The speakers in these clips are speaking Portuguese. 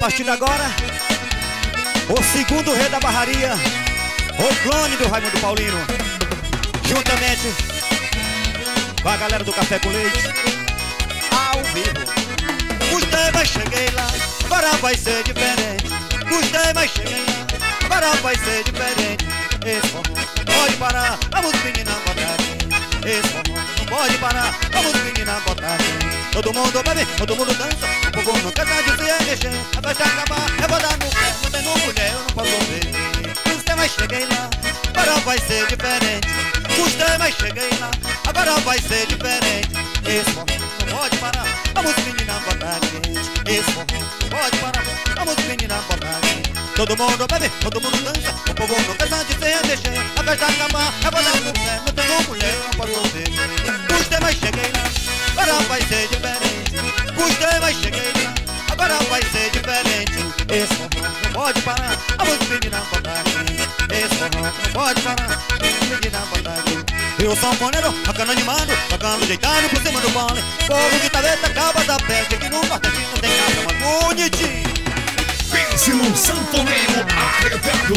partir de agora, o segundo rei da barraria, o clone do Raimundo Paulino, juntamente com a galera do Café com Leite, ao vivo. Gostei, mas cheguei lá, agora vai ser diferente. Gostei, mas cheguei lá, agora vai ser diferente. Esse forró não pode parar, vamos meninas botar aqui. Esse forró não pode parar, vamos meninas botar aqui. Todo mundo bebe, todo mundo dança, o povo não cansa de se mexer. A festa acabar, eu vou dar no pé, não tem mulher, eu não posso ver. Gostei, mas cheguei lá, agora vai ser diferente. Gostei, mas cheguei lá, agora vai ser diferente. Esse forró não pode parar, vamos meninas botar quente. Esse forró não pode parar, vamos meninas botar quente. Todo mundo bebe, todo mundo dança, o povo não cansa de se mexer. A festa acabar, eu vou dar no pé, não tem mulher, eu não posso ver. Gostei, mas cheguei lá, agora vai ser diferente. Gostei, mas cheguei lá, agora vai ser diferente. Esse forró não pode parar, vamos meninas botar quente. Esse forró não pode parar, vamos meninas botar quente. Eu sou um sanfoneiro, tocando animado, tocando deitado por cima do pole. Povo que tá vendo, acaba da peste, que no Nordeste não tem nada mais bonitinho. Pense num sanfoneiro arretado.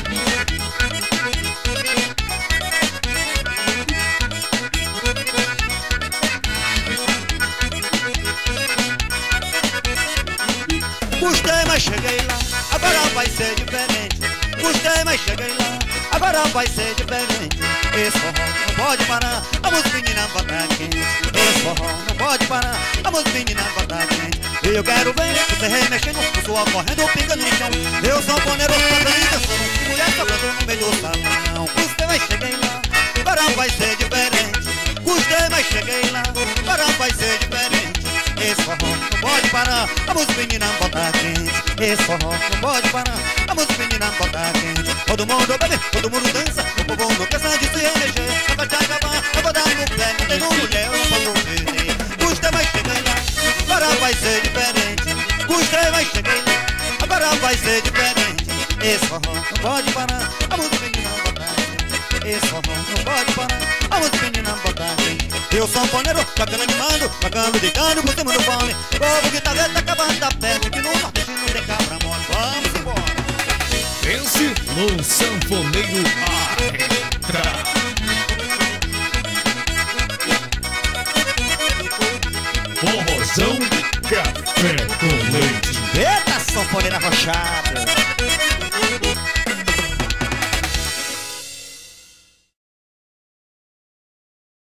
Gostei, mas cheguei lá, agora vai ser diferente. Gostei, mas cheguei lá, agora vai ser diferente. Esse forró não pode parar, vamos meninas botar quente. Esse forró não pode parar, vamos meninas botar quente. E eu quero ver você remexendo, o suor correndo, pingando no chão. Eu sou poneiro, cantando e dançando, mulher tocando no meio do salão. Gostei, mas cheguei lá, agora vai ser diferente. Gostei, mas cheguei lá, agora vai ser diferente. Esse forró não pode parar, vamos meninas botar quente. Esse forró não pode parar, vamos meninas botar quente. Todo mundo bebe, todo mundo dança, o povo não cansa de se remexer. A festa acabar, eu vou dar no pé, não tem mulher, eu não posso ver. Gostei, mas cheguei lá, agora vai ser diferente. Gostei, mas cheguei lá, agora vai ser diferente. Esse forró não pode parar, vamos meninas botar quente. Esse forró não pode parar, vamos meninas botar quente. Eu sou um sanfoneiro, tocando animado, tocando deitado por cima do fone. Povo que tá vendo, tá acabando da peste, que no Nordeste não tem cabra mole. Vamos embora. Pense num sanfoneiro arretado. Forrozão Café com Leite. Eita, sanfoneira arrochada.